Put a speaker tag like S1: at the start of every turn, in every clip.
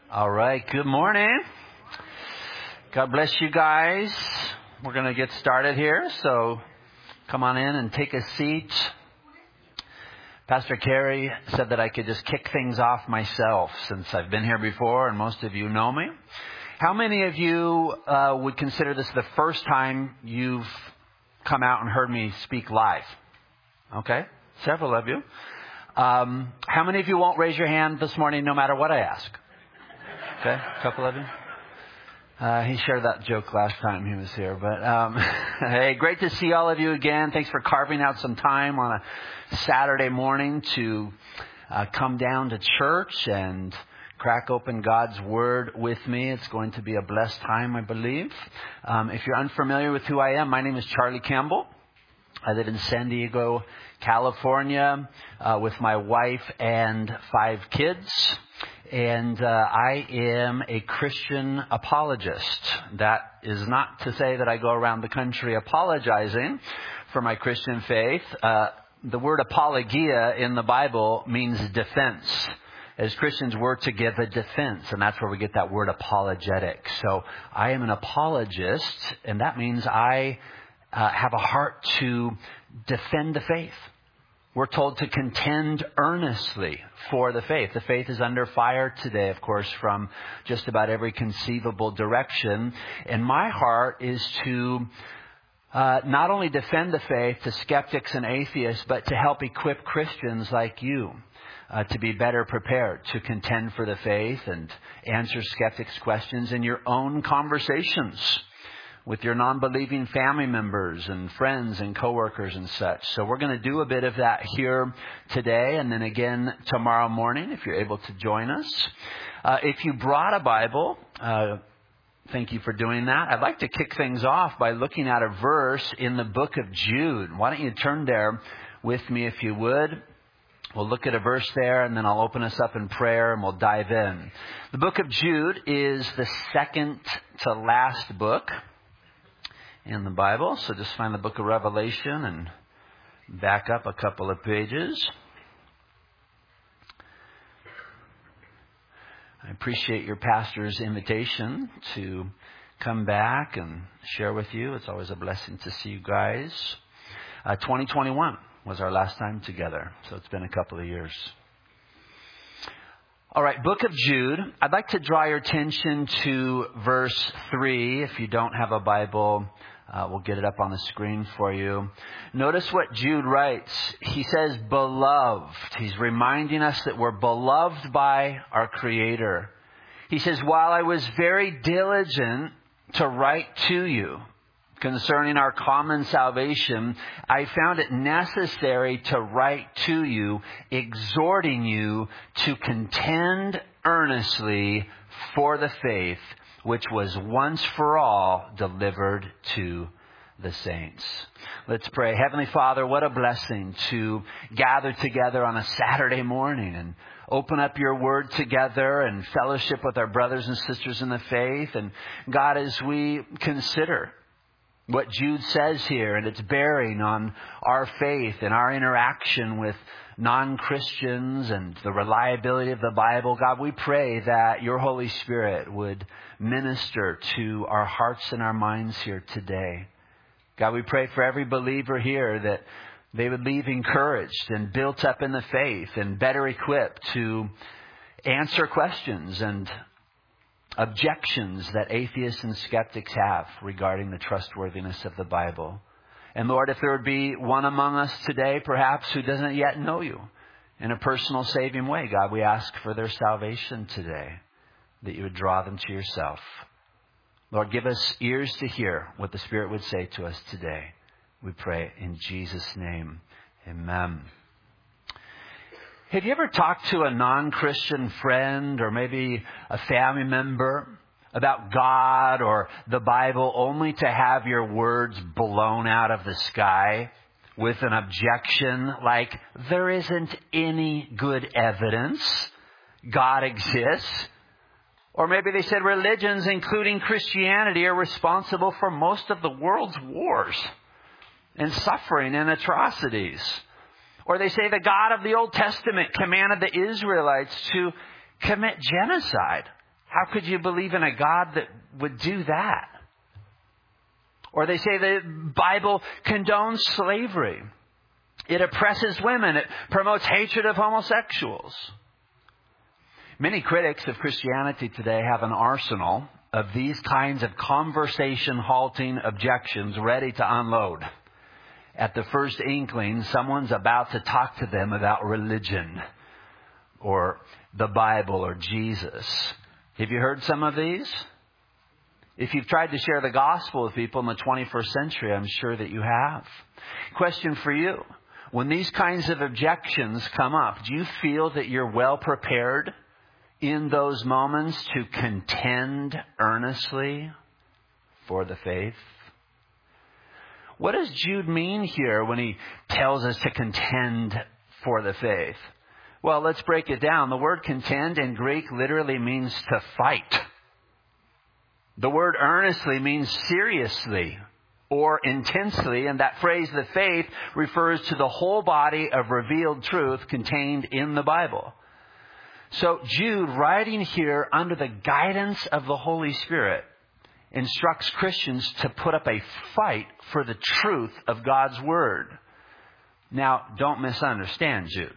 S1: All right, good morning. God bless you guys. We're going to get started here, so come on in and take a seat. Pastor Carey said that I could just kick things off myself since I've been here before and most of you know me. How many of you would consider this the first time you've come out and heard me speak live? Okay, several of you. How many of you won't raise your hand this morning no matter what I ask? Okay, a couple of you. He shared that joke last time he was here. But hey, great to see all of you again. Thanks for carving out some time on a Saturday morning to come down to church and crack open God's Word with me. It's going to be a blessed time, I believe. If you're unfamiliar with who I am, my name is Charlie Campbell. I live in San Diego, California, with my wife and 5 kids. And I am a Christian apologist. That is not to say that I go around the country apologizing for my Christian faith. The word apologia in the Bible means defense. As Christians, we're to give a defense, and that's where we get that word apologetic. So I am an apologist, and that means I have a heart to defend the faith. We're told to contend earnestly for the faith. The faith is under fire today, of course, from just about every conceivable direction. And my heart is to not only defend the faith to skeptics and atheists, but to help equip Christians like you to be better prepared to contend for the faith and answer skeptics' questions in your own conversations with your non-believing family members and friends and coworkers and such. So we're going to do a bit of that here today and then again tomorrow morning if you're able to join us. If you brought a Bible, thank you for doing that. I'd like to kick things off by looking at a verse in the book of Jude. Why don't you turn there with me if you would. We'll look at a verse there and then I'll open us up in prayer and we'll dive in. The book of Jude is the second to last book in the Bible. So just find the book of Revelation and back up a couple of pages. I appreciate your pastor's invitation to come back and share with you. It's always a blessing to see you guys. 2021 was our last time together, so it's been a couple of years. All right, book of Jude. I'd like to draw your attention to verse 3. If you don't have a Bible, we'll get it up on the screen for you. Notice what Jude writes. He says, beloved. He's reminding us that we're beloved by our Creator. He says, while I was very diligent to write to you concerning our common salvation, I found it necessary to write to you, exhorting you to contend earnestly for the faith which was once for all delivered to the saints. Let's pray. Heavenly Father, what a blessing to gather together on a Saturday morning and open up your word together and fellowship with our brothers and sisters in the faith. And God, as we consider what Jude says here and its bearing on our faith and our interaction with non-Christians and the reliability of the Bible, God, we pray that your Holy Spirit would minister to our hearts and our minds here today. God, we pray for every believer here that they would leave encouraged and built up in the faith and better equipped to answer questions and objections that atheists and skeptics have regarding the trustworthiness of the Bible. And Lord, if there would be one among us today, perhaps, who doesn't yet know you in a personal saving way, God, we ask for their salvation today, that you would draw them to yourself. Lord, give us ears to hear what the Spirit would say to us today. We pray in Jesus' name. Amen. Have you ever talked to a non-Christian friend or maybe a family member about God or the Bible only to have your words blown out of the sky with an objection like, there isn't any good evidence God exists? Or maybe they said religions, including Christianity, are responsible for most of the world's wars and suffering and atrocities. Or they say the God of the Old Testament commanded the Israelites to commit genocide How could you believe in a God that would do that? Or they say the Bible condones slavery. It oppresses women. It promotes hatred of homosexuals. Many critics of Christianity today have an arsenal of these kinds of conversation-halting objections ready to unload. At the first inkling, someone's about to talk to them about religion or the Bible or Jesus. Have you heard some of these? If you've tried to share the gospel with people in the 21st century, I'm sure that you have. Question for you. When these kinds of objections come up, do you feel that you're well prepared in those moments to contend earnestly for the faith? What does Jude mean here when he tells us to contend for the faith? Well, let's break it down. The word contend in Greek literally means to fight. The word earnestly means seriously or intensely, and that phrase, the faith, refers to the whole body of revealed truth contained in the Bible. So Jude, writing here under the guidance of the Holy Spirit, instructs Christians to put up a fight for the truth of God's Word. Now, don't misunderstand Jude.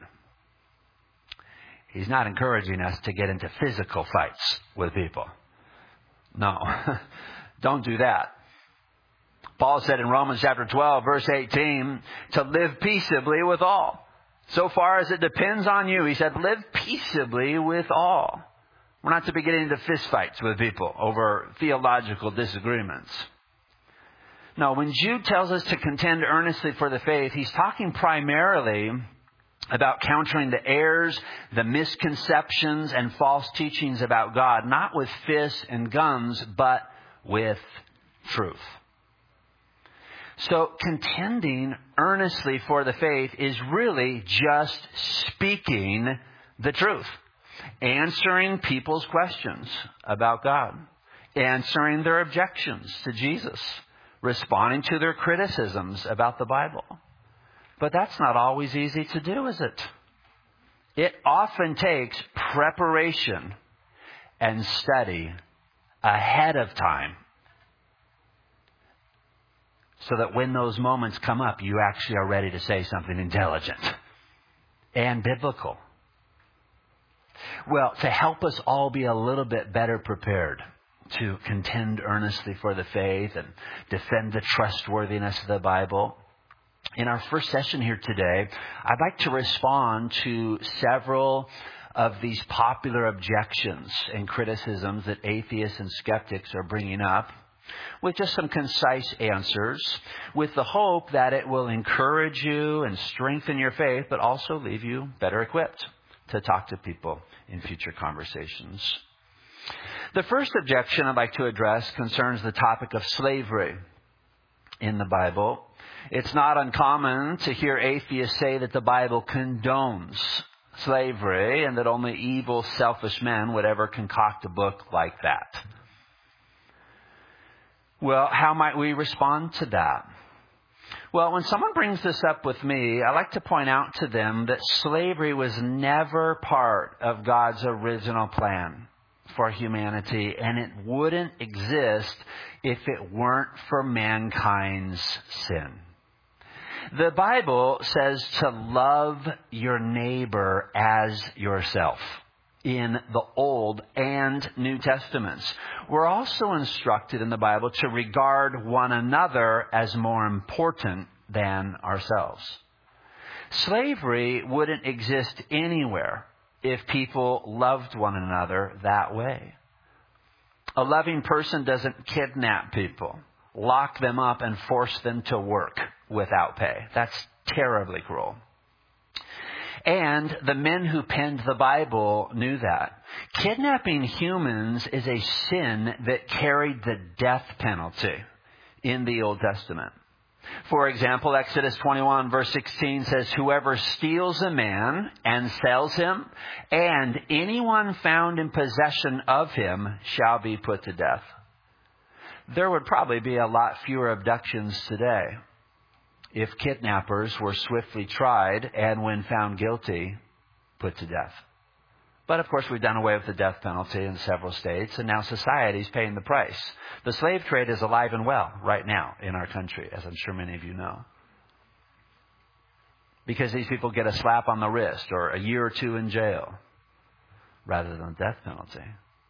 S1: He's not encouraging us to get into physical fights with people. No, don't do that. Paul said in Romans chapter 12, verse 18, to live peaceably with all. So far as it depends on you, he said, live peaceably with all. We're not to be getting into fistfights with people over theological disagreements. No, when Jude tells us to contend earnestly for the faith, he's talking primarily about countering the errors, the misconceptions, and false teachings about God, not with fists and guns, but with truth. So contending earnestly for the faith is really just speaking the truth, answering people's questions about God, answering their objections to Jesus, responding to their criticisms about the Bible. But that's not always easy to do, is it? It often takes preparation and study ahead of time so that when those moments come up, you actually are ready to say something intelligent and biblical. Well, to help us all be a little bit better prepared to contend earnestly for the faith and defend the trustworthiness of the Bible, in our first session here today, I'd like to respond to several of these popular objections and criticisms that atheists and skeptics are bringing up with just some concise answers, with the hope that it will encourage you and strengthen your faith, but also leave you better equipped to talk to people in future conversations. The first objection I'd like to address concerns the topic of slavery in the Bible. It's not uncommon to hear atheists say that the Bible condones slavery and that only evil, selfish men would ever concoct a book like that. Well, how might we respond to that? Well, when someone brings this up with me, I like to point out to them that slavery was never part of God's original plan for humanity, and it wouldn't exist if it weren't for mankind's sin. The Bible says to love your neighbor as yourself in the Old and New Testaments. We're also instructed in the Bible to regard one another as more important than ourselves. Slavery wouldn't exist anywhere if people loved one another that way. A loving person doesn't kidnap people, lock them up, and force them to work without pay. That's terribly cruel. And the men who penned the Bible knew that. Kidnapping humans is a sin that carried the death penalty in the Old Testament. For example, Exodus 21 verse 16 says, whoever steals a man and sells him, and anyone found in possession of him shall be put to death. There would probably be a lot fewer abductions today if kidnappers were swiftly tried and when found guilty, put to death. But of course, we've done away with the death penalty in several states, and now society's paying the price. The slave trade is alive and well right now in our country, as I'm sure many of you know. Because these people get a slap on the wrist or a year or two in jail rather than the death penalty.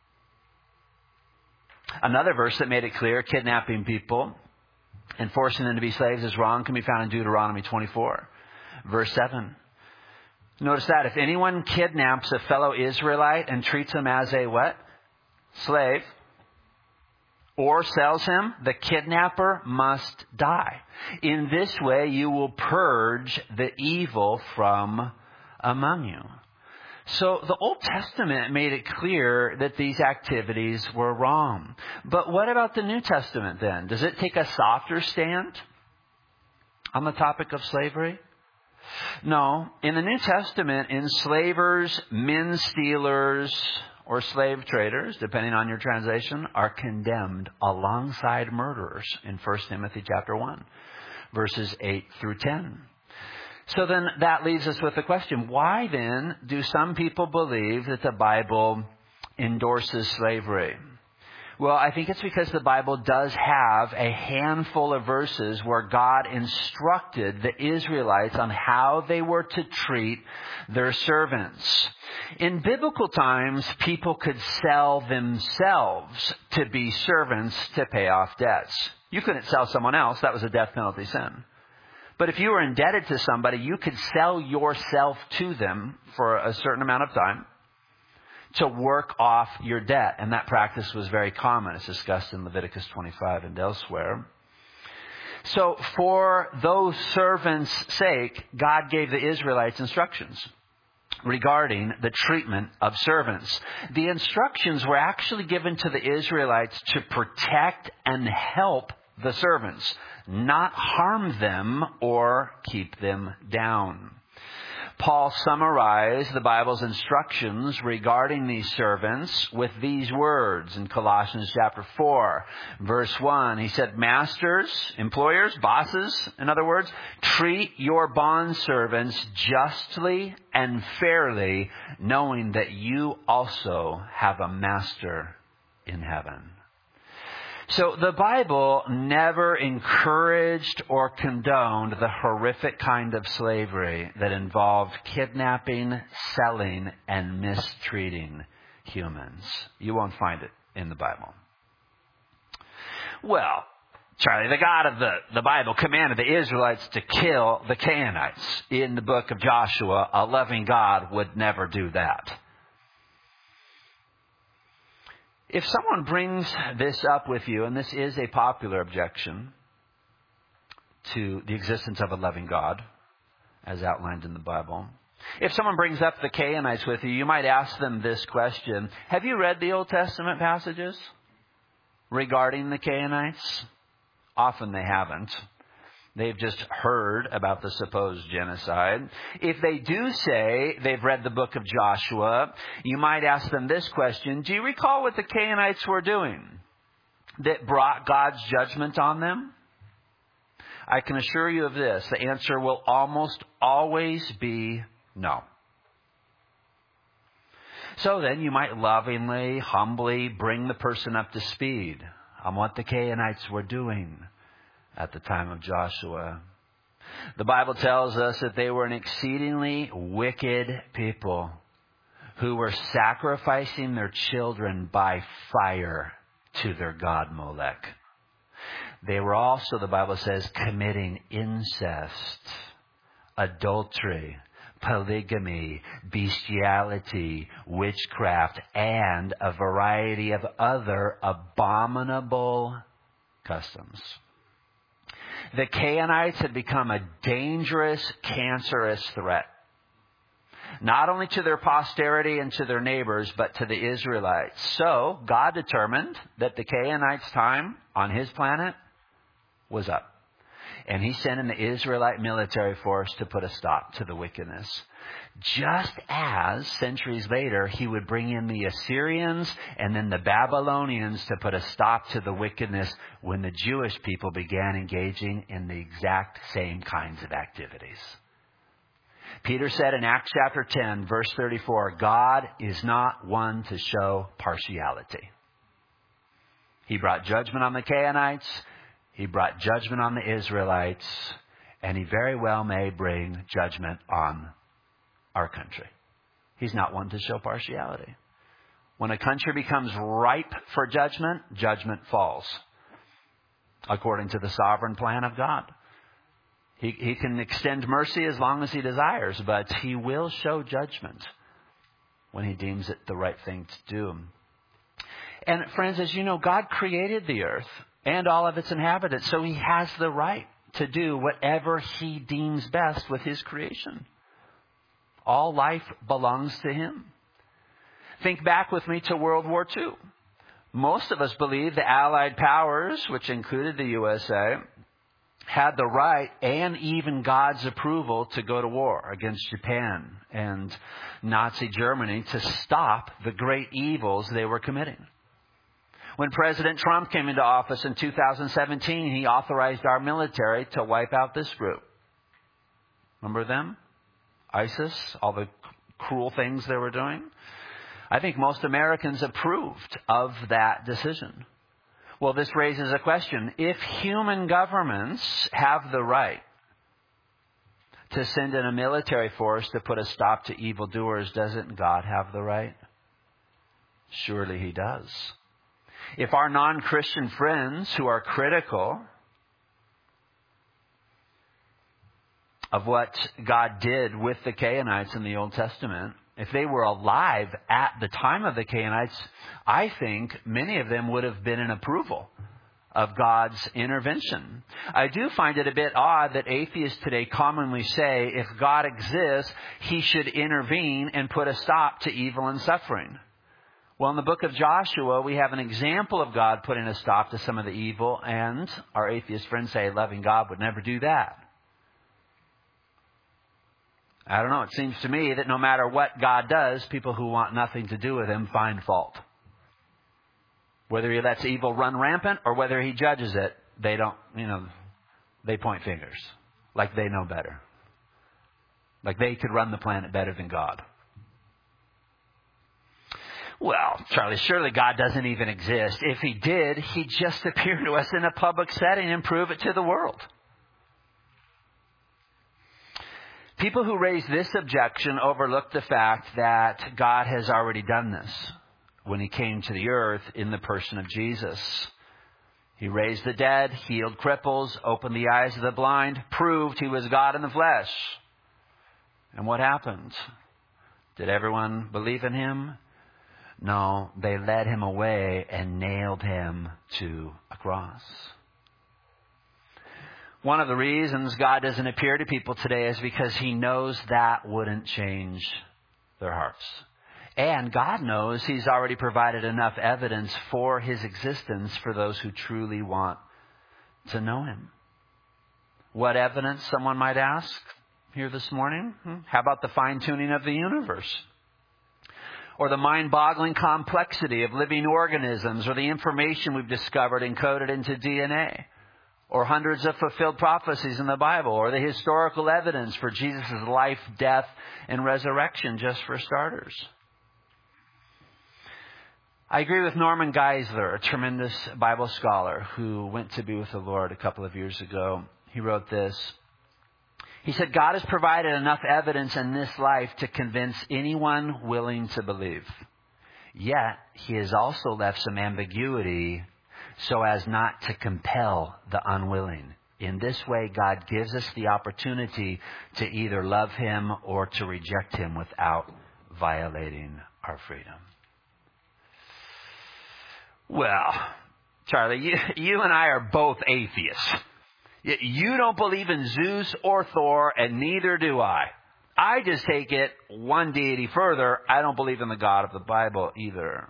S1: Another verse that made it clear kidnapping people and forcing them to be slaves is wrong can be found in Deuteronomy 24, verse 7. Notice that if anyone kidnaps a fellow Israelite and treats him as a what? Slave, or sells him, the kidnapper must die. In this way, you will purge the evil from among you. So the Old Testament made it clear that these activities were wrong. But what about the New Testament then? Does it take a softer stand on the topic of slavery? No. In the New Testament, enslavers, men stealers, or slave traders, depending on your translation, are condemned alongside murderers in 1 Timothy chapter 1, verses 8 through 10. So then that leaves us with the question, why then do some people believe that the Bible endorses slavery? Well, I think it's because the Bible does have a handful of verses where God instructed the Israelites on how they were to treat their servants. In biblical times, people could sell themselves to be servants to pay off debts. You couldn't sell someone else. That was a death penalty sin. But if you were indebted to somebody, you could sell yourself to them for a certain amount of time to work off your debt. And that practice was very common. It's discussed in Leviticus 25 and elsewhere. So for those servants' sake, God gave the Israelites instructions regarding the treatment of servants. The instructions were actually given to the Israelites to protect and help the servants, not harm them or keep them down. Paul summarized the Bible's instructions regarding these servants with these words in Colossians chapter 4, verse 1. He said, masters, employers, bosses, in other words, treat your bondservants justly and fairly, knowing that you also have a master in heaven. So the Bible never encouraged or condoned the horrific kind of slavery that involved kidnapping, selling, and mistreating humans. You won't find it in the Bible. Well, Charlie, the God of the Bible commanded the Israelites to kill the Canaanites. In the book of Joshua, a loving God would never do that. If someone brings this up with you, and this is a popular objection to the existence of a loving God, as outlined in the Bible. If someone brings up the Canaanites with you, you might ask them this question. Have you read the Old Testament passages regarding the Canaanites? Often they haven't. They've just heard about the supposed genocide. If they do say they've read the book of Joshua, you might ask them this question. Do you recall what the Canaanites were doing that brought God's judgment on them? I can assure you of this. The answer will almost always be no. So then you might lovingly, humbly bring the person up to speed on what the Canaanites were doing at the time of Joshua. The Bible tells us that they were an exceedingly wicked people who were sacrificing their children by fire to their god Molech. They were also, the Bible says, committing incest, adultery, polygamy, bestiality, witchcraft, and a variety of other abominable customs. The Canaanites had become a dangerous, cancerous threat, not only to their posterity and to their neighbors, but to the Israelites. So God determined that the Canaanites' time on his planet was up. And he sent in the Israelite military force to put a stop to the wickedness. Just as centuries later, he would bring in the Assyrians and then the Babylonians to put a stop to the wickedness when the Jewish people began engaging in the exact same kinds of activities. Peter said in Acts chapter 10, verse 34, God is not one to show partiality. He brought judgment on the Canaanites. He brought judgment on the Israelites. And he very well may bring judgment on our country. He's not one to show partiality. When a country becomes ripe for judgment, judgment falls according to the sovereign plan of God. He can extend mercy as long as he desires, but he will show judgment when he deems it the right thing to do. And friends, as you know, God created the earth and all of its inhabitants, so he has the right to do whatever he deems best with his creation. All life belongs to him. Think back with me to World War II. Most of us believe the Allied powers, which included the USA, had the right and even God's approval to go to war against Japan and Nazi Germany to stop the great evils they were committing. When President Trump came into office in 2017, he authorized our military to wipe out this group. Remember them? ISIS, all the cruel things they were doing. I think most Americans approved of that decision. Well, this raises a question. If human governments have the right to send in a military force to put a stop to evildoers, doesn't God have the right? Surely he does. If our non-Christian friends who are critical of what God did with the Canaanites in the Old Testament, if they were alive at the time of the Canaanites, I think many of them would have been in approval of God's intervention. I do find it a bit odd that atheists today commonly say if God exists, he should intervene and put a stop to evil and suffering. Well, in the book of Joshua, we have an example of God putting a stop to some of the evil, and our atheist friends say loving God would never do that. I don't know. It seems to me that no matter what God does, people who want nothing to do with him find fault. Whether he lets evil run rampant or whether he judges it, they don't, they point fingers. Like they know better. Like they could run the planet better than God. Well, Charlie, surely God doesn't even exist. If he did, he'd just appear to us in a public setting and prove it to the world. People who raise this objection overlook the fact that God has already done this when he came to the earth in the person of Jesus. He raised the dead, healed cripples, opened the eyes of the blind, proved he was God in the flesh. And what happened? Did everyone believe in him? No, they led him away and nailed him to a cross. One of the reasons God doesn't appear to people today is because he knows that wouldn't change their hearts. And God knows he's already provided enough evidence for his existence for those who truly want to know him. What evidence, someone might ask here this morning? How about the fine-tuning of the universe? Or the mind-boggling complexity of living organisms, or the information we've discovered encoded into DNA? Or hundreds of fulfilled prophecies in the Bible, or the historical evidence for Jesus' life, death, and resurrection, just for starters. I agree with Norman Geisler, a tremendous Bible scholar who went to be with the Lord a couple of years ago. He wrote this. He said, God has provided enough evidence in this life to convince anyone willing to believe. Yet, he has also left some ambiguity so as not to compel the unwilling. In this way, God gives us the opportunity to either love him or to reject him without violating our freedom. Well, Charlie, you and I are both atheists. You don't believe in Zeus or Thor, and neither do I. I just take it one deity further. I don't believe in the God of the Bible either.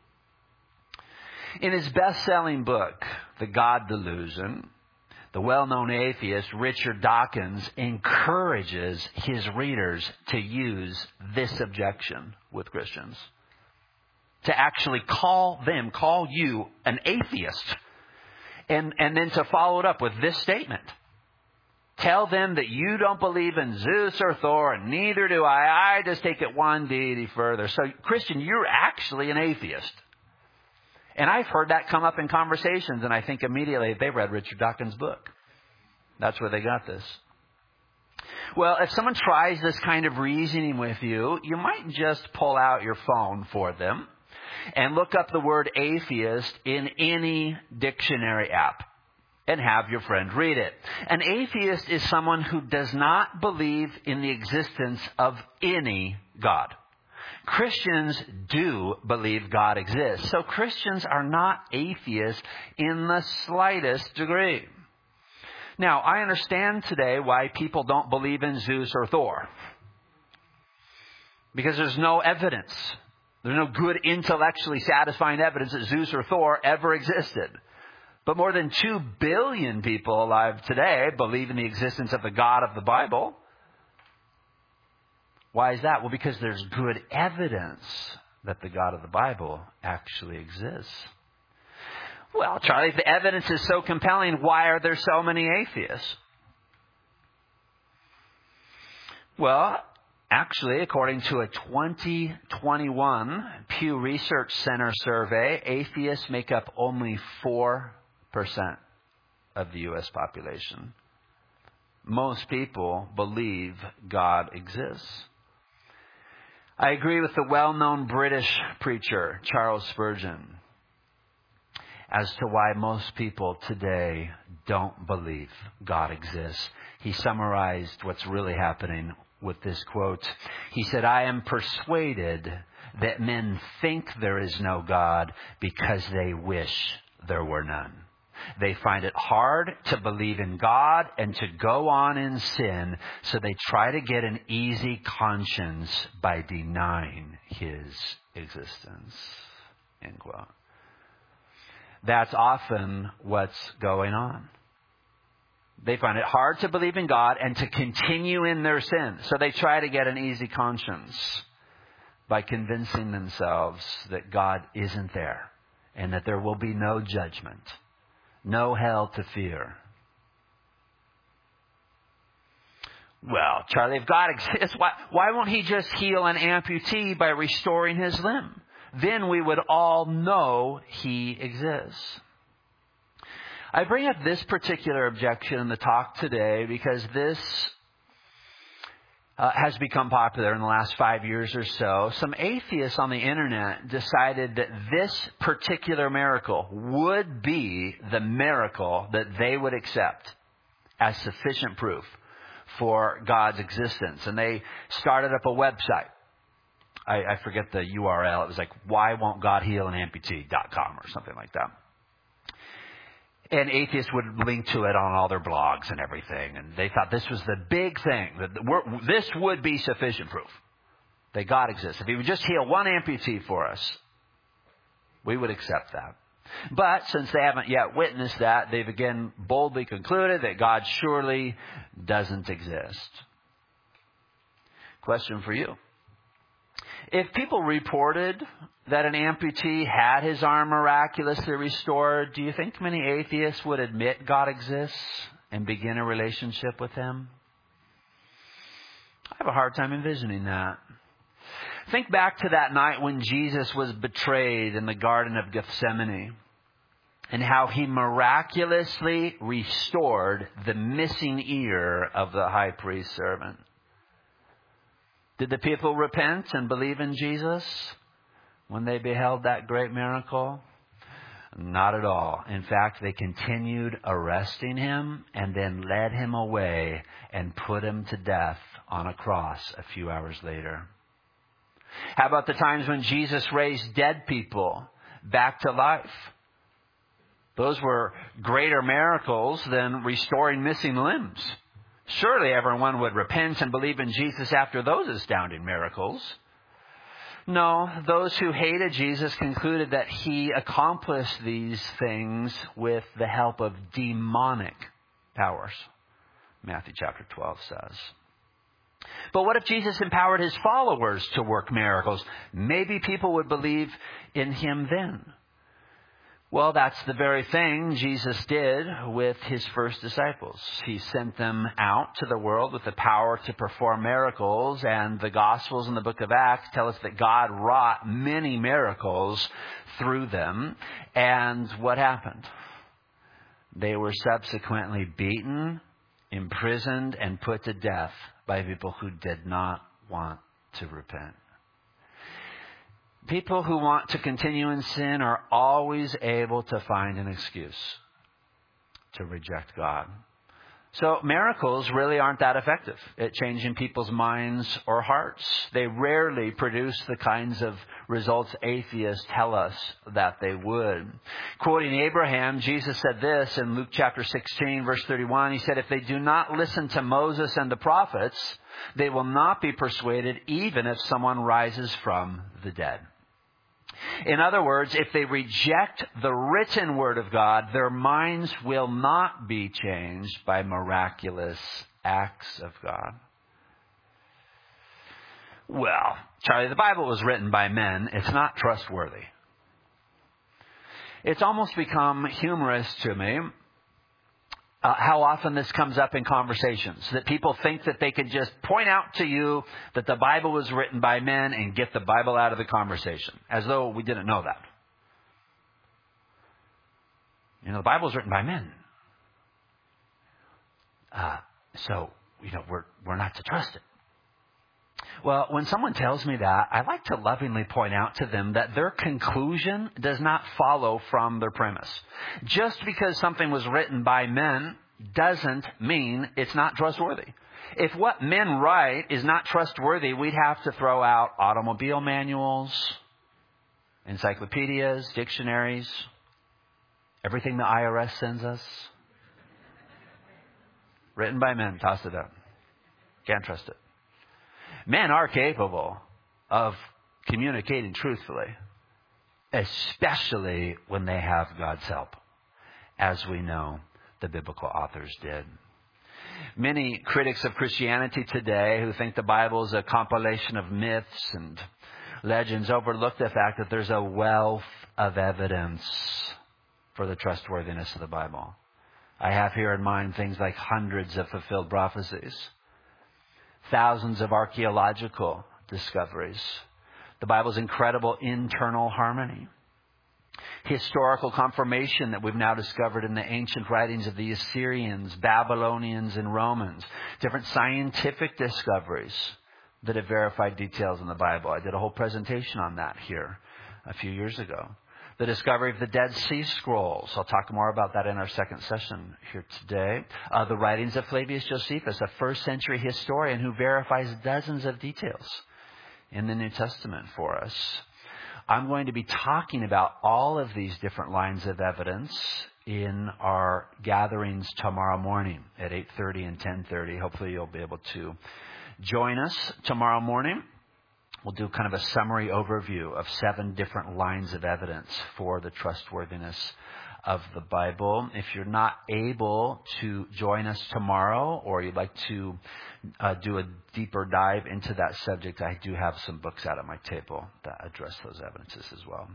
S1: In his best-selling book, The God Delusion, the well-known atheist Richard Dawkins encourages his readers to use this objection with Christians. To actually call you an atheist. And then to follow it up with this statement. Tell them that you don't believe in Zeus or Thor, and neither do I. I just take it one deity further. So, Christian, you're actually an atheist. And I've heard that come up in conversations, and I think immediately they've read Richard Dawkins' book. That's where they got this. Well, if someone tries this kind of reasoning with you, you might just pull out your phone for them and look up the word atheist in any dictionary app and have your friend read it. An atheist is someone who does not believe in the existence of any God. Christians do believe God exists. So Christians are not atheists in the slightest degree. Now, I understand today why people don't believe in Zeus or Thor. Because there's no evidence. There's no good intellectually satisfying evidence that Zeus or Thor ever existed. But more than 2 billion people alive today believe in the existence of the God of the Bible. Why is that? Well, because there's good evidence that the God of the Bible actually exists. Well, Charlie, if the evidence is so compelling, why are there so many atheists? Well, actually, according to a 2021 Pew Research Center survey, atheists make up only 4% of the U.S. population. Most people believe God exists. I agree with the well-known British preacher, Charles Spurgeon, as to why most people today don't believe God exists. He summarized what's really happening with this quote. He said, "I am persuaded that men think there is no God because they wish there were none. They find it hard to believe in God and to go on in sin, so they try to get an easy conscience by denying His existence." End quote. That's often what's going on. They find it hard to believe in God and to continue in their sin. So they try to get an easy conscience by convincing themselves that God isn't there and that there will be no judgment, no hell to fear. Well, Charlie, if God exists, why won't He just heal an amputee by restoring his limb? Then we would all know He exists. I bring up this particular objection in the talk today because this has become popular in the last 5 years or so. Some atheists on the internet decided that this particular miracle would be the miracle that they would accept as sufficient proof for God's existence. And they started up a website. I forget the URL. It was like, whywon'tgodhealamputee.com or something like that. And atheists would link to it on all their blogs and everything. And they thought this was the big thing. This would be sufficient proof that God exists. If He would just heal one amputee for us, we would accept that. But since they haven't yet witnessed that, they've again boldly concluded that God surely doesn't exist. Question for you. If people reported that an amputee had his arm miraculously restored, do you think many atheists would admit God exists and begin a relationship with Him? I have a hard time envisioning that. Think back to that night when Jesus was betrayed in the Garden of Gethsemane and how He miraculously restored the missing ear of the high priest's servant. Did the people repent and believe in Jesus when they beheld that great miracle? Not at all. In fact, they continued arresting Him and then led Him away and put Him to death on a cross a few hours later. How about the times when Jesus raised dead people back to life? Those were greater miracles than restoring missing limbs. Surely everyone would repent and believe in Jesus after those astounding miracles. No, those who hated Jesus concluded that He accomplished these things with the help of demonic powers. Matthew chapter 12 says. But what if Jesus empowered His followers to work miracles? Maybe people would believe in Him then. Well, that's the very thing Jesus did with his first disciples. He sent them out to the world with the power to perform miracles, and the Gospels and the book of Acts tell us that God wrought many miracles through them. And what happened? They were subsequently beaten, imprisoned, and put to death by people who did not want to repent. People who want to continue in sin are always able to find an excuse to reject God. So miracles really aren't that effective at changing people's minds or hearts. They rarely produce the kinds of results atheists tell us that they would. Quoting Abraham, Jesus said this in Luke chapter 16, verse 31. He said, "If they do not listen to Moses and the prophets, they will not be persuaded even if someone rises from the dead." In other words, if they reject the written word of God, their minds will not be changed by miraculous acts of God. Well, Charlie, the Bible was written by men. It's not trustworthy. It's almost become humorous to me how often this comes up in conversations, that people think that they can just point out to you that the Bible was written by men and get the Bible out of the conversation, as though we didn't know that. You know, the Bible was written by men. So, we're not to trust it. Well, when someone tells me that, I like to lovingly point out to them that their conclusion does not follow from their premise. Just because something was written by men doesn't mean it's not trustworthy. If what men write is not trustworthy, we'd have to throw out automobile manuals, encyclopedias, dictionaries, everything the IRS sends us. Written by men, toss it out. Can't trust it. Men are capable of communicating truthfully, especially when they have God's help, as we know the biblical authors did. Many critics of Christianity today who think the Bible is a compilation of myths and legends overlook the fact that there's a wealth of evidence for the trustworthiness of the Bible. I have here in mind things like hundreds of fulfilled prophecies, thousands of archaeological discoveries, the Bible's incredible internal harmony, historical confirmation that we've now discovered in the ancient writings of the Assyrians, Babylonians, and Romans, different scientific discoveries that have verified details in the Bible. I did a whole presentation on that here a few years ago. The discovery of the Dead Sea Scrolls. I'll talk more about that in our second session here today. The writings of Flavius Josephus, a first century historian who verifies dozens of details in the New Testament for us. I'm going to be talking about all of these different lines of evidence in our gatherings tomorrow morning at 8:30 and 10:30. Hopefully you'll be able to join us tomorrow morning. We'll do kind of a summary overview of 7 different lines of evidence for the trustworthiness of the Bible. If you're not able to join us tomorrow, or you'd like to do a deeper dive into that subject, I do have some books out at my table that address those evidences as well.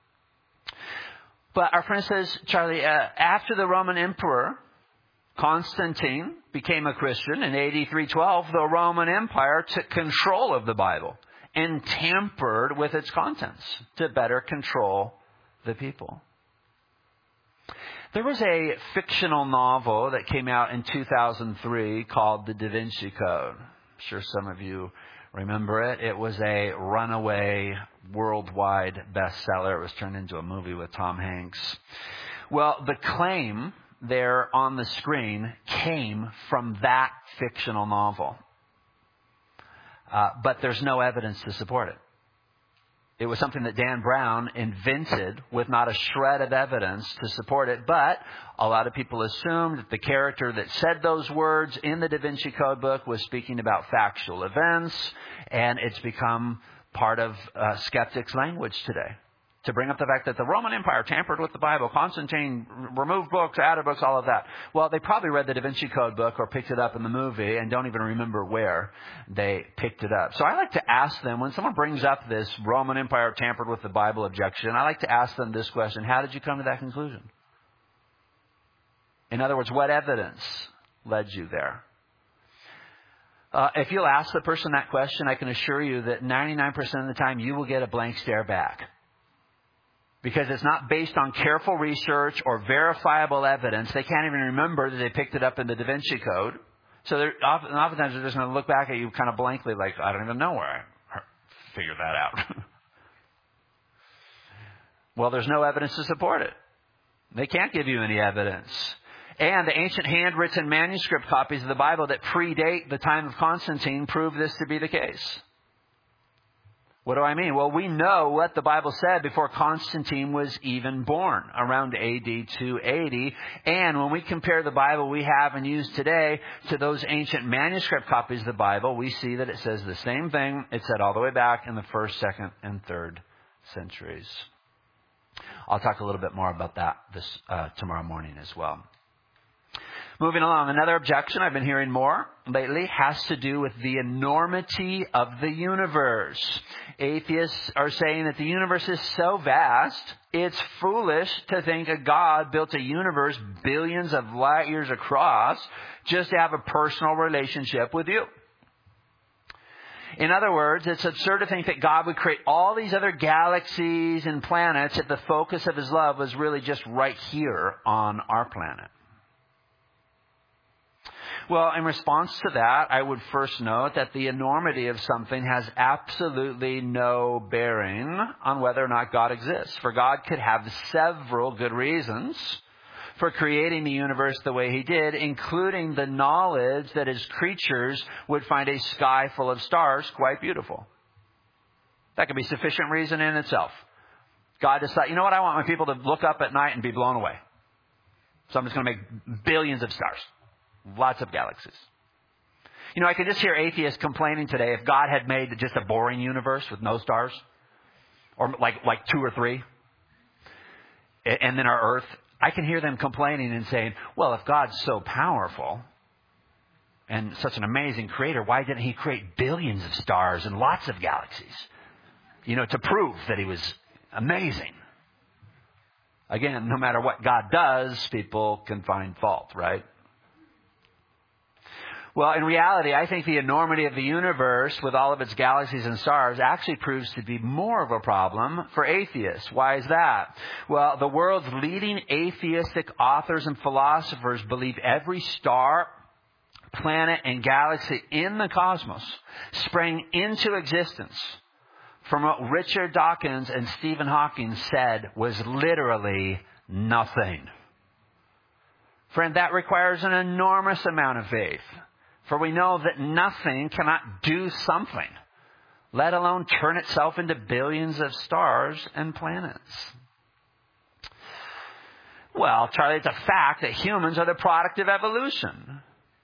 S1: But our friend says, Charlie, after the Roman Emperor Constantine became a Christian in AD 312, the Roman Empire took control of the Bible and tampered with its contents to better control the people. There was a fictional novel that came out in 2003 called The Da Vinci Code. I'm sure some of you remember it. It was a runaway worldwide bestseller. It was turned into a movie with Tom Hanks. Well, the claim there on the screen came from that fictional novel. But there's no evidence to support it. It was something that Dan Brown invented with not a shred of evidence to support it. But a lot of people assumed that the character that said those words in the Da Vinci Code book was speaking about factual events. And it's become part of skeptics' language today. to bring up the fact that the Roman Empire tampered with the Bible, Constantine removed books, added books, all of that. Well, they probably read the Da Vinci Code book or picked it up in the movie and don't even remember where they picked it up. So I like to ask them, when someone brings up this Roman Empire tampered with the Bible objection, I like to ask them this question: how did you come to that conclusion? In other words, what evidence led you there? If you'll ask the person that question, I can assure you that 99% of the time you will get a blank stare back. Because it's not based on careful research or verifiable evidence. They can't even remember that they picked it up in the Da Vinci Code. So oftentimes they're just going to look back at you kind of blankly like, I don't even know where I figured that out. Well, there's no evidence to support it. They can't give you any evidence. And the ancient handwritten manuscript copies of the Bible that predate the time of Constantine prove this to be the case. What do I mean? Well, we know what the Bible said before Constantine was even born, around AD 280. And when we compare the Bible we have and use today to those ancient manuscript copies of the Bible, we see that it says the same thing it said all the way back in the 1st, 2nd, and 3rd centuries. I'll talk a little bit more about that tomorrow morning as well. Moving along, another objection I've been hearing more lately has to do with the enormity of the universe. Atheists are saying that the universe is so vast, it's foolish to think a God built a universe billions of light years across just to have a personal relationship with you. In other words, it's absurd to think that God would create all these other galaxies and planets if the focus of His love was really just right here on our planet. Well, in response to that, I would first note that the enormity of something has absolutely no bearing on whether or not God exists. For God could have several good reasons for creating the universe the way He did, including the knowledge that His creatures would find a sky full of stars quite beautiful. That could be sufficient reason in itself. God decided, you know what, I want my people to look up at night and be blown away. So I'm just going to make billions of stars. Lots of galaxies. You know, I could just hear atheists complaining today if God had made just a boring universe with no stars, or like 2 or 3, and then our Earth. I can hear them complaining and saying, well, if God's so powerful and such an amazing creator, why didn't He create billions of stars and lots of galaxies? You know, to prove that He was amazing. Again, no matter what God does, people can find fault, right? Well, in reality, I think the enormity of the universe with all of its galaxies and stars actually proves to be more of a problem for atheists. Why is that? Well, the world's leading atheistic authors and philosophers believe every star, planet, and galaxy in the cosmos sprang into existence from what Richard Dawkins and Stephen Hawking said was literally nothing. Friend, that requires an enormous amount of faith. For we know that nothing cannot do something, let alone turn itself into billions of stars and planets. Well, Charlie, it's a fact that humans are the product of evolution.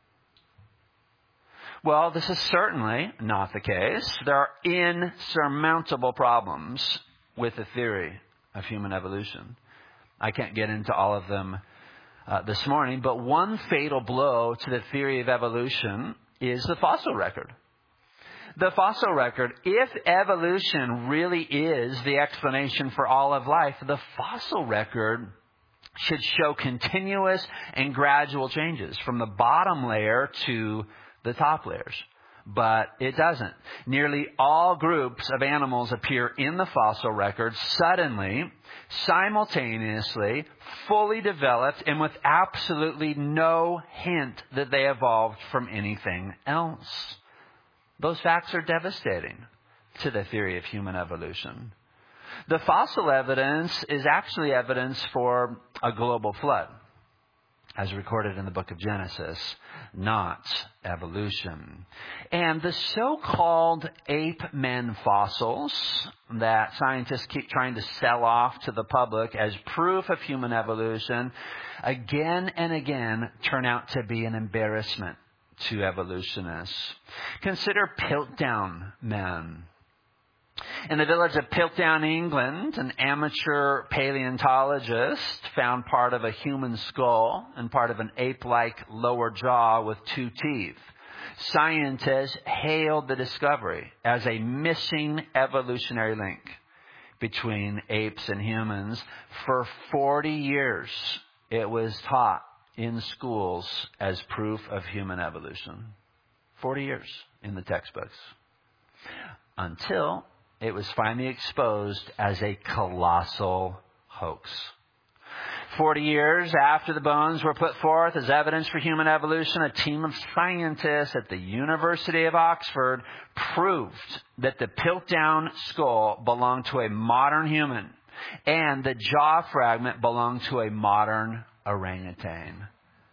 S1: Well, this is certainly not the case. There are insurmountable problems with the theory of human evolution. I can't get into all of them this morning, but one fatal blow to the theory of evolution is the fossil record. The fossil record, if evolution really is the explanation for all of life, the fossil record should show continuous and gradual changes from the bottom layer to the top layers. But it doesn't. Nearly all groups of animals appear in the fossil record suddenly, simultaneously, fully developed, and with absolutely no hint that they evolved from anything else. Those facts are devastating to the theory of human evolution. The fossil evidence is actually evidence for a global flood, as recorded in the book of Genesis, not evolution. And the so-called ape men fossils that scientists keep trying to sell off to the public as proof of human evolution, again and again turn out to be an embarrassment to evolutionists. Consider Piltdown men. In the village of Piltdown, England, an amateur paleontologist found part of a human skull and part of an ape-like lower jaw with 2 teeth. Scientists hailed the discovery as a missing evolutionary link between apes and humans. For 40 years, it was taught in schools as proof of human evolution. 40 years in the textbooks. Until it was finally exposed as a colossal hoax. 40 years after the bones were put forth as evidence for human evolution, a team of scientists at the University of Oxford proved that the Piltdown skull belonged to a modern human and the jaw fragment belonged to a modern orangutan.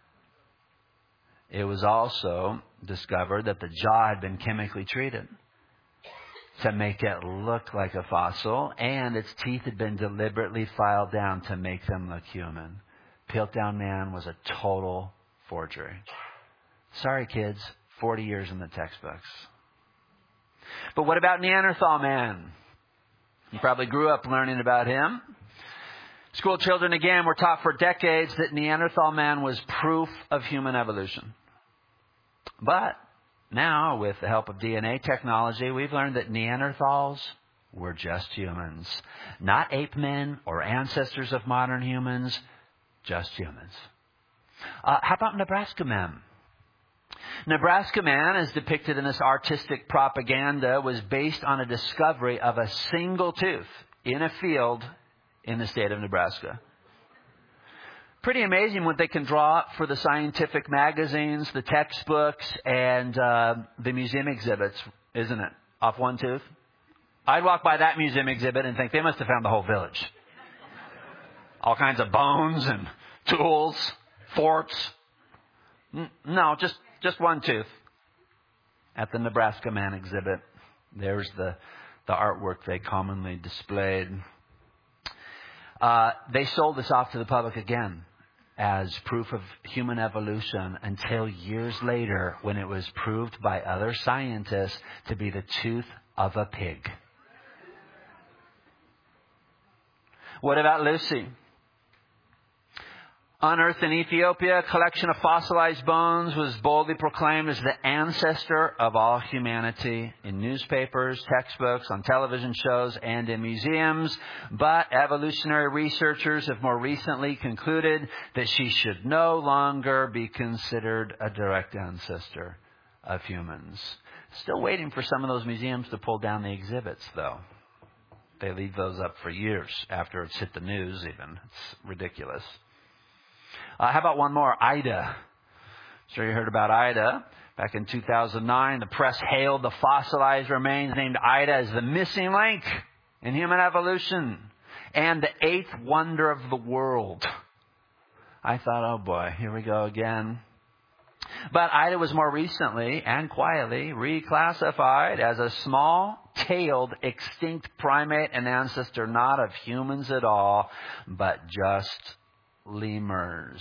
S1: It was also discovered that the jaw had been chemically treated to make it look like a fossil, and its teeth had been deliberately filed down to make them look human. Piltdown Man was a total forgery. Sorry, kids, 40 years in the textbooks. But what about Neanderthal Man? You probably grew up learning about him. School children, again, were taught for decades that Neanderthal Man was proof of human evolution. But now, with the help of DNA technology, we've learned that Neanderthals were just humans. Not ape men or ancestors of modern humans, just humans. How about Nebraska Man? Nebraska Man, as depicted in this artistic propaganda, was based on a discovery of a single tooth in a field in the state of Nebraska. Pretty amazing what they can draw up for the scientific magazines, the textbooks, and the museum exhibits, isn't it? Off one tooth. I'd walk by that museum exhibit and think they must have found the whole village. All kinds of bones and tools, forks. No, just one tooth. At the Nebraska Man exhibit, there's the artwork they commonly displayed. They sold this off to the public again as proof of human evolution until years later when it was proved by other scientists to be the tooth of a pig. What about Lucy? Unearthed in Ethiopia, a collection of fossilized bones was boldly proclaimed as the ancestor of all humanity in newspapers, textbooks, on television shows, and in museums. But evolutionary researchers have more recently concluded that she should no longer be considered a direct ancestor of humans. Still waiting for some of those museums to pull down the exhibits, though. They leave those up for years after it's hit the news even. It's ridiculous. How about one more? Ida. Sure you heard about Ida. Back in 2009, the press hailed the fossilized remains named Ida as the missing link in human evolution and the 8th wonder of the world. I thought, oh boy, here we go again. But Ida was more recently and quietly reclassified as a small-tailed extinct primate, an ancestor not of humans at all, but just lemurs.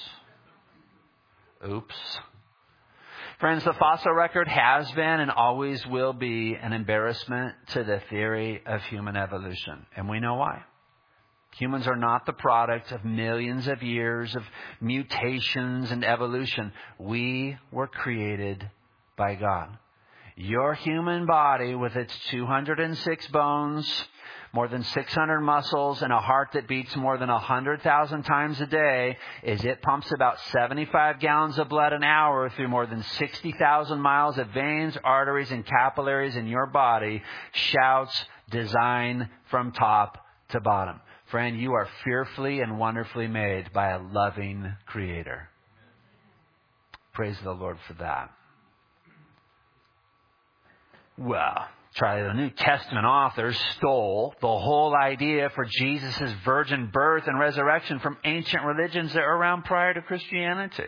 S1: Oops. Friends, the fossil record has been and always will be an embarrassment to the theory of human evolution. And we know why. Humans are not the product of millions of years of mutations and evolution. We were created by God. Your human body, with its 206 bones, more than 600 muscles, and a heart that beats more than 100,000 times a day, it pumps about 75 gallons of blood an hour through more than 60,000 miles of veins, arteries, and capillaries in your body, shouts design from top to bottom. Friend, you are fearfully and wonderfully made by a loving Creator. Praise the Lord for that. Well, Charlie, the New Testament authors stole the whole idea for Jesus' virgin birth and resurrection from ancient religions that were around prior to Christianity.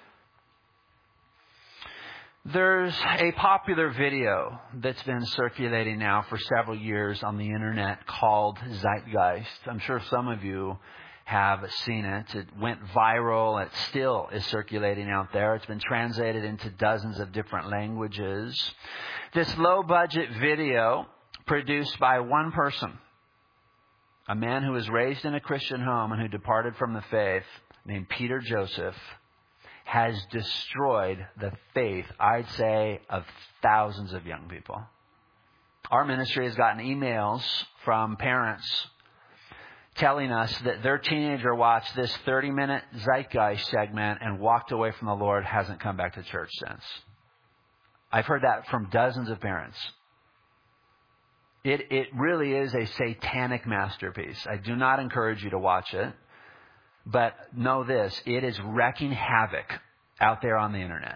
S1: There's a popular video that's been circulating now for several years on the internet called Zeitgeist. I'm sure some of you have seen it. It went viral. It still is circulating out there. It's been translated into dozens of different languages. This low-budget video produced by one person, a man who was raised in a Christian home and who departed from the faith, named Peter Joseph, has destroyed the faith, I'd say, of thousands of young people. Our ministry has gotten emails from parents telling us that their teenager watched this 30-minute Zeitgeist segment and walked away from the Lord, hasn't come back to church since. I've heard that from dozens of parents. It really is a satanic masterpiece. I do not encourage you to watch it. But know this, it is wreaking havoc out there on the internet.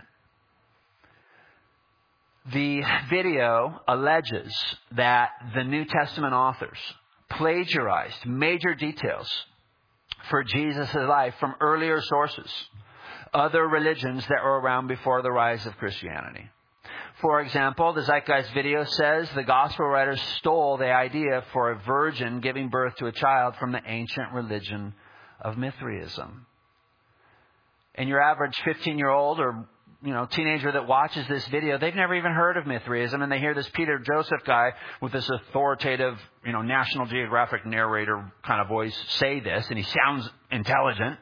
S1: The video alleges that the New Testament authors plagiarized major details for Jesus' life from earlier sources, other religions that were around before the rise of Christianity. For example, the Zeitgeist video says the gospel writers stole the idea for a virgin giving birth to a child from the ancient religion of Mithraism. And your average 15-year-old or teenager that watches this video, they've never even heard of Mithraism, and they hear this Peter Joseph guy with this authoritative, National Geographic narrator kind of voice say this, and he sounds intelligent.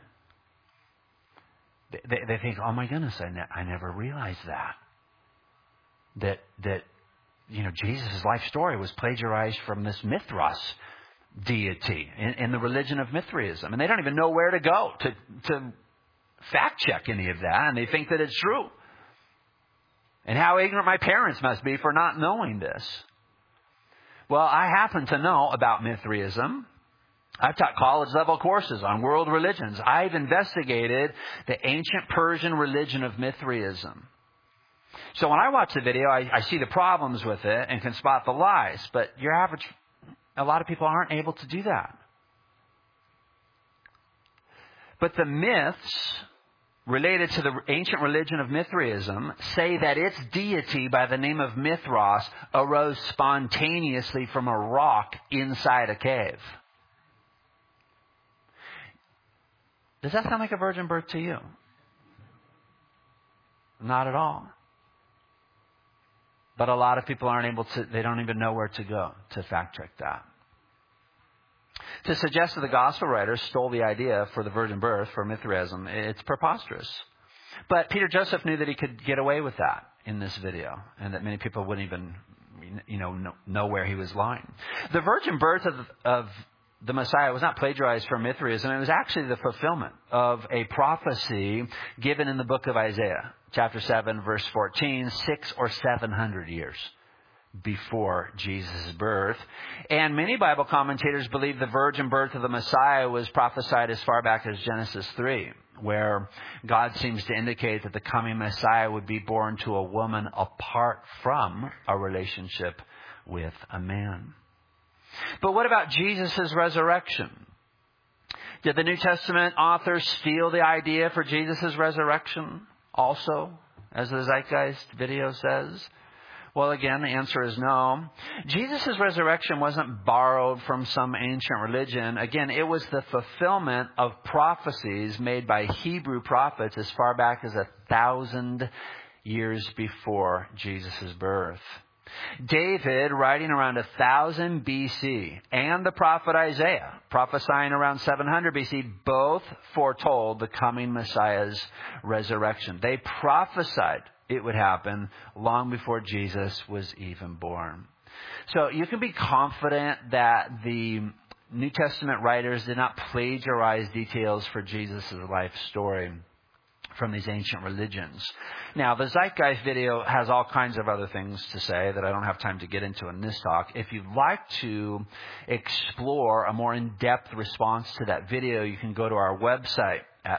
S1: They think, oh my goodness, I never realized that Jesus' life story was plagiarized from this Mithras deity in the religion of Mithraism. And they don't even know where to go to fact check any of that. And they think that it's true. And how ignorant my parents must be for not knowing this. Well, I happen to know about Mithraism. I've taught college level courses on world religions. I've investigated the ancient Persian religion of Mithraism. So when I watch the video, I see the problems with it and can spot the lies. But a lot of people aren't able to do that. But the myths related to the ancient religion of Mithraism say that its deity by the name of Mithras arose spontaneously from a rock inside a cave. Does that sound like a virgin birth to you? Not at all. But a lot of people aren't able to, they don't even know where to go to fact check that. To suggest that the gospel writers stole the idea for the virgin birth for Mithraism, it's preposterous. But Peter Joseph knew that he could get away with that in this video, and that many people wouldn't even know where he was lying. The virgin birth of the Messiah was not plagiarized from Mithraism. It was actually the fulfillment of a prophecy given in the book of Isaiah, chapter 7, verse 14, 600 or 700 years before Jesus' birth. And many Bible commentators believe the virgin birth of the Messiah was prophesied as far back as Genesis 3, where God seems to indicate that the coming Messiah would be born to a woman apart from a relationship with a man. But what about Jesus' resurrection? Did the New Testament authors steal the idea for Jesus' resurrection also, as the Zeitgeist video says? Well, again, the answer is no. Jesus' resurrection wasn't borrowed from some ancient religion. Again, it was the fulfillment of prophecies made by Hebrew prophets as far back as 1,000 years before Jesus' birth. David, writing around 1000 BC, and the prophet Isaiah, prophesying around 700 BC, both foretold the coming Messiah's resurrection. They prophesied it would happen long before Jesus was even born. So you can be confident that the New Testament writers did not plagiarize details for Jesus' life story from these ancient religions. Now, the Zeitgeist video has all kinds of other things to say that I don't have time to get into in this talk. If you'd like to explore a more in-depth response to that video, you can go to our website at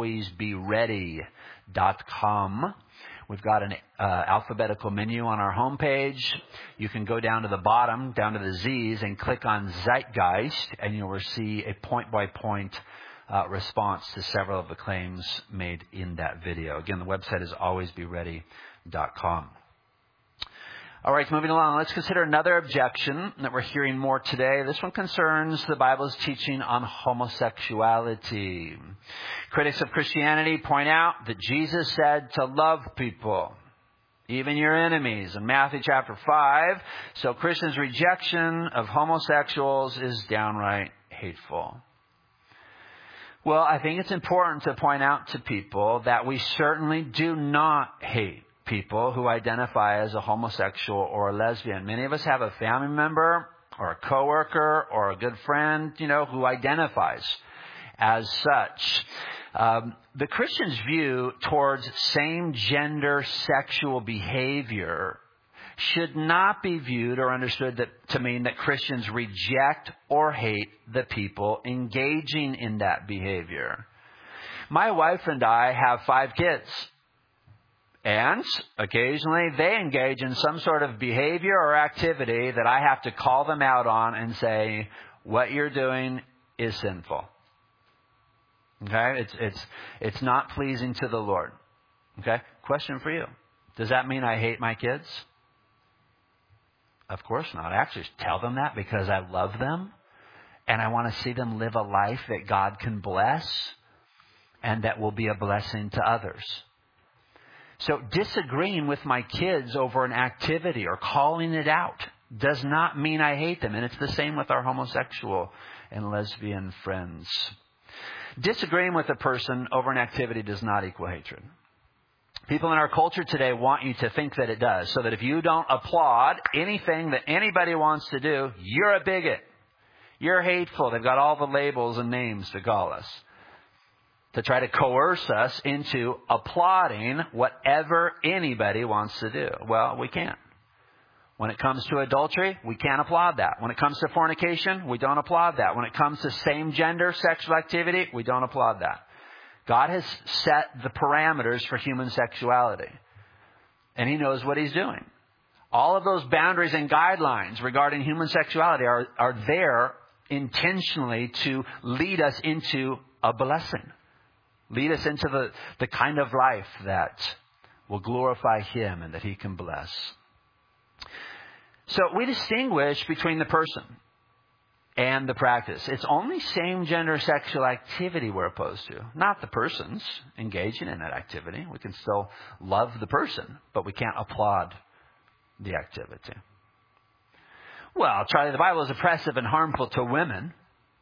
S1: alwaysbeready.com. We've got an alphabetical menu on our homepage. You can go down to the bottom, down to the Z's, and click on Zeitgeist, and you'll see a point-by-point response to several of the claims made in that video. Again, the website is alwaysbeready.com. All right, moving along, let's consider another objection that we're hearing more today. This one concerns the Bible's teaching on homosexuality. Critics of Christianity point out that Jesus said to love people, even your enemies, in Matthew chapter 5. So Christians' rejection of homosexuals is downright hateful. Well, I think it's important to point out to people that we certainly do not hate people who identify as a homosexual or a lesbian. Many of us have a family member or a coworker or a good friend, who identifies as such. The Christian's view towards same-gender sexual behavior should not be viewed or understood to mean that Christians reject or hate the people engaging in that behavior. My wife and I have 5 kids. And occasionally they engage in some sort of behavior or activity that I have to call them out on and say, what you're doing is sinful. Okay? It's not pleasing to the Lord. Okay? Question for you. Does that mean I hate my kids? Of course not. I actually tell them that because I love them and I want to see them live a life that God can bless and that will be a blessing to others. So disagreeing with my kids over an activity or calling it out does not mean I hate them. And it's the same with our homosexual and lesbian friends. Disagreeing with a person over an activity does not equal hatred. People in our culture today want you to think that it does, so that if you don't applaud anything that anybody wants to do, you're a bigot. You're hateful. They've got all the labels and names to call us, to try to coerce us into applauding whatever anybody wants to do. Well, we can't. When it comes to adultery, we can't applaud that. When it comes to fornication, we don't applaud that. When it comes to same-gender sexual activity, we don't applaud that. God has set the parameters for human sexuality, and He knows what He's doing. All of those boundaries and guidelines regarding human sexuality are there intentionally to lead us into a blessing, lead us into the kind of life that will glorify Him and that He can bless. So we distinguish between the person and the practice. It's only same-gender sexual activity we're opposed to, not the persons engaging in that activity. We can still love the person, but we can't applaud the activity. Well, Charlie, the Bible is oppressive and harmful to women.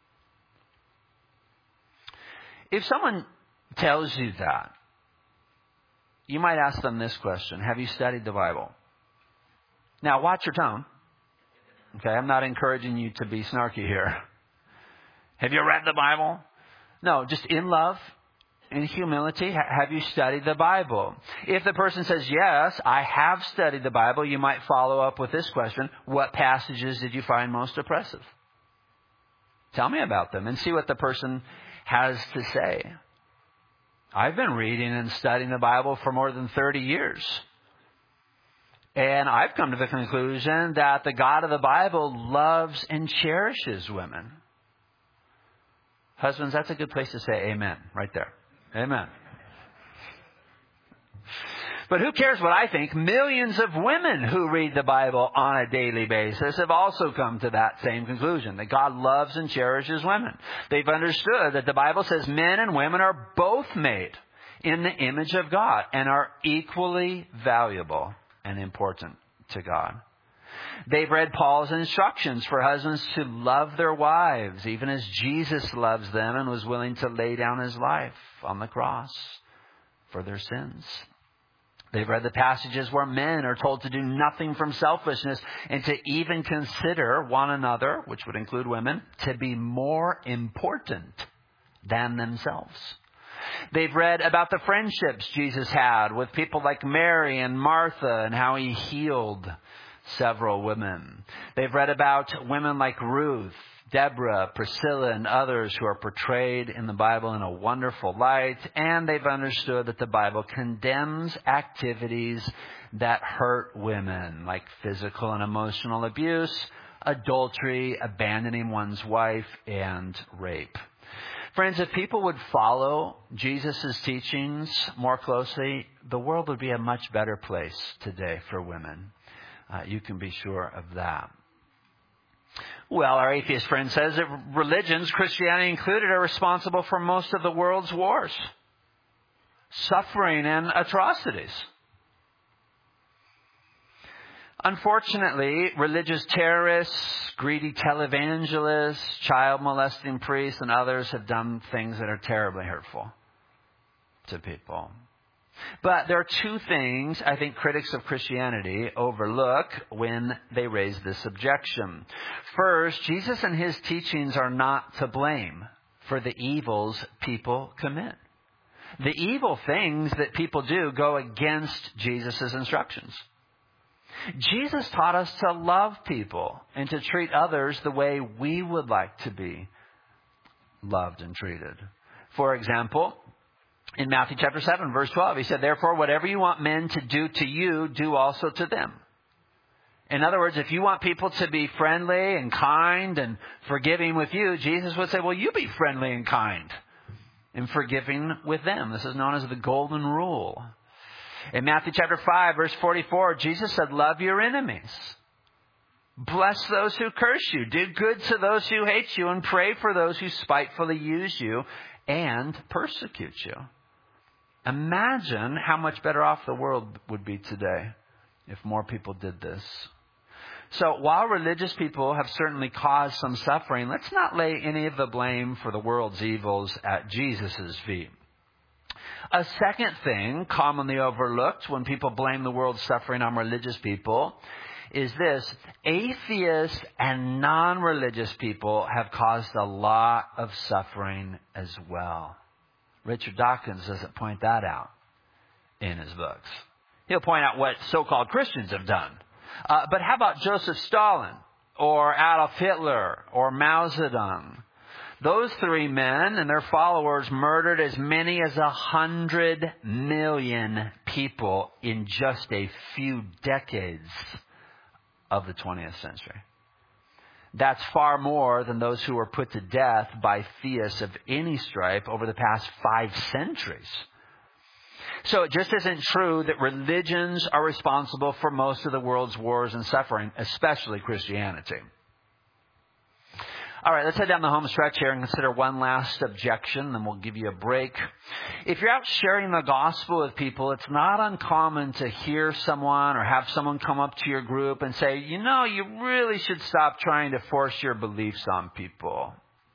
S1: If someone tells you that, you might ask them this question: have you studied the Bible? Now, watch your tone. Okay, I'm not encouraging you to be snarky here. Have you read the Bible? No, just in love, in humility, have you studied the Bible? If the person says, yes, I have studied the Bible, you might follow up with this question: what passages did you find most oppressive? Tell me about them and see what the person has to say. I've been reading and studying the Bible for more than 30 years. And I've come to the conclusion that the God of the Bible loves and cherishes women. Husbands, that's a good place to say amen right there. Amen. But who cares what I think? Millions of women who read the Bible on a daily basis have also come to that same conclusion, that God loves and cherishes women. They've understood that the Bible says men and women are both made in the image of God and are equally valuable and important to God. They've read Paul's instructions for husbands to love their wives, even as Jesus loves them and was willing to lay down His life on the cross for their sins. They've read the passages where men are told to do nothing from selfishness and to even consider one another, which would include women, to be more important than themselves. They've read about the friendships Jesus had with people like Mary and Martha and how He healed several women. They've read about women like Ruth, Deborah, Priscilla, and others who are portrayed in the Bible in a wonderful light. And they've understood that the Bible condemns activities that hurt women, like physical and emotional abuse, adultery, abandoning one's wife, and rape. Friends, if people would follow Jesus' teachings more closely, the world would be a much better place today for women. You can be sure of that. Well, our atheist friend says that religions, Christianity included, are responsible for most of the world's wars, suffering, and atrocities. Unfortunately, religious terrorists, greedy televangelists, child molesting priests, and others have done things that are terribly hurtful to people. But there are two things I think critics of Christianity overlook when they raise this objection. First, Jesus and his teachings are not to blame for the evils people commit. The evil things that people do go against Jesus' instructions. Jesus taught us to love people and to treat others the way we would like to be loved and treated. For example, in Matthew chapter 7, verse 12, he said, "Therefore, whatever you want men to do to you, do also to them." In other words, if you want people to be friendly and kind and forgiving with you, Jesus would say, well, you be friendly and kind and forgiving with them. This is known as the golden rule. In Matthew chapter 5, verse 44, Jesus said, love your enemies. Bless those who curse you. Do good to those who hate you, and pray for those who spitefully use you and persecute you. Imagine how much better off the world would be today if more people did this. So while religious people have certainly caused some suffering, let's not lay any of the blame for the world's evils at Jesus' feet. A second thing commonly overlooked when people blame the world's suffering on religious people is this: atheists and non-religious people have caused a lot of suffering as well. Richard Dawkins doesn't point that out in his books. He'll point out what so-called Christians have done. But how about Joseph Stalin or Adolf Hitler or Mao Zedong? Those three men and their followers murdered as many as 100 million people in just a few decades of the 20th century. That's far more than those who were put to death by theists of any stripe over the past 5 centuries. So it just isn't true that religions are responsible for most of the world's wars and suffering, especially Christianity. All right, let's head down the home stretch here and consider one last objection, then we'll give you a break. If you're out sharing the gospel with people, it's not uncommon to hear someone or have someone come up to your group and say, you know, you really should stop trying to force your beliefs on people.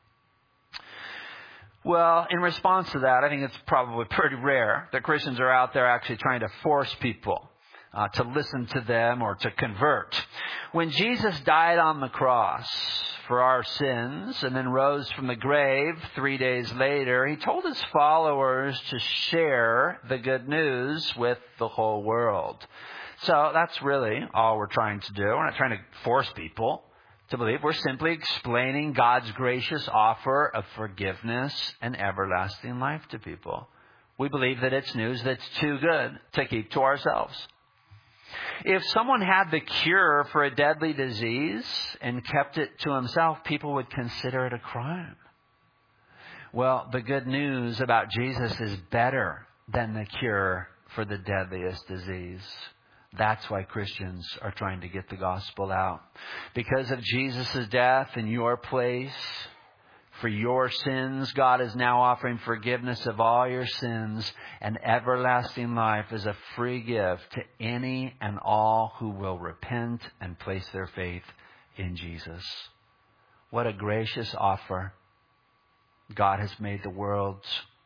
S1: Well, in response to that, I think it's probably pretty rare that Christians are out there actually trying to force people to listen to them or to convert. When Jesus died on the cross for our sins and then rose from the grave 3 days later, he told his followers to share the good news with the whole world. So that's really all we're trying to do. We're not trying to force people to believe. We're simply explaining God's gracious offer of forgiveness and everlasting life to people. We believe that it's news that's too good to keep to ourselves. If someone had the cure for a deadly disease and kept it to himself, people would consider it a crime. Well, the good news about Jesus is better than the cure for the deadliest disease. That's why Christians are trying to get the gospel out. Because of Jesus' death in your place, for your sins, God is now offering forgiveness of all your sins and everlasting life as a free gift to any and all who will repent and place their faith in Jesus. What a gracious offer God has made the world.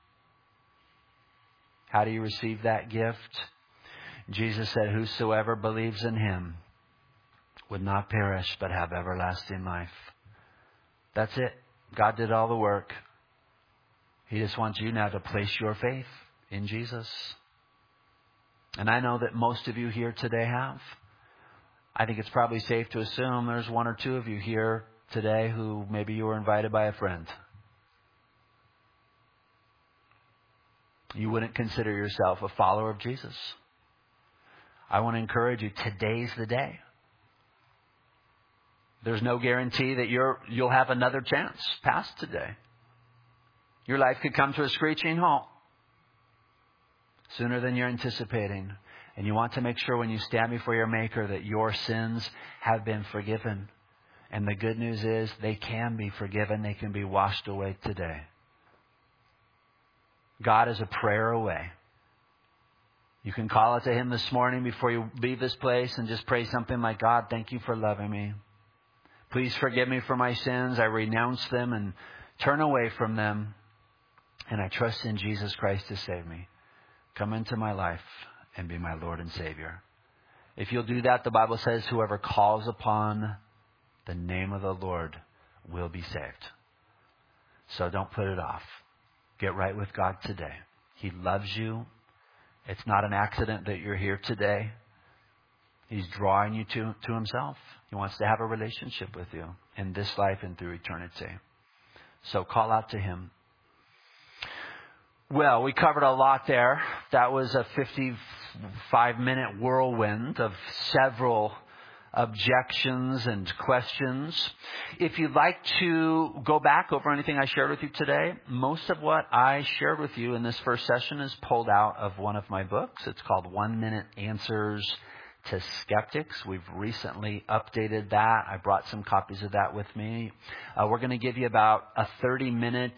S1: How do you receive that gift? Jesus said, whosoever believes in him would not perish but have everlasting life. That's it. God did all the work. He just wants you now to place your faith in Jesus. And I know that most of you here today have. I think it's probably safe to assume there's one or two of you here today who maybe you were invited by a friend. You wouldn't consider yourself a follower of Jesus. I want to encourage you, today's the day. There's no guarantee that you'll have another chance past today. Your life could come to a screeching halt sooner than you're anticipating. And you want to make sure when you stand before your Maker that your sins have been forgiven. And the good news is they can be forgiven. They can be washed away today. God is a prayer away. You can call out to Him this morning before you leave this place and just pray something like, God, thank you for loving me. Please forgive me for my sins. I renounce them and turn away from them. And I trust in Jesus Christ to save me. Come into my life and be my Lord and Savior. If you'll do that, the Bible says whoever calls upon the name of the Lord will be saved. So don't put it off. Get right with God today. He loves you. It's not an accident that you're here today. He's drawing you to Himself. He wants to have a relationship with you in this life and through eternity. So call out to Him. Well, we covered a lot there. That was a 55-minute whirlwind of several objections and questions. If you'd like to go back over anything I shared with you today, most of what I shared with you in this first session is pulled out of one of my books. It's called 1 Minute Answers to Skeptics. We've recently updated that. I brought some copies of that with me. We're going to give you about a 30-minute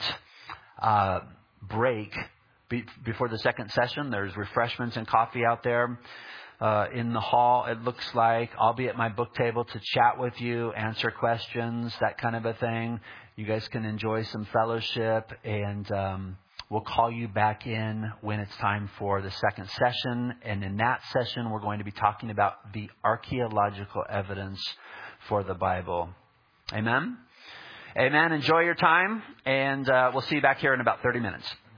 S1: break before the second session. There's refreshments and coffee out there in the hall, it looks like. I'll be at my book table to chat with you, answer questions, that kind of a thing. You guys can enjoy some fellowship, and we'll call you back in when it's time for the second session. And in that session, we're going to be talking about the archaeological evidence for the Bible. Amen? Amen. Enjoy your time, and we'll see you back here in about 30 minutes.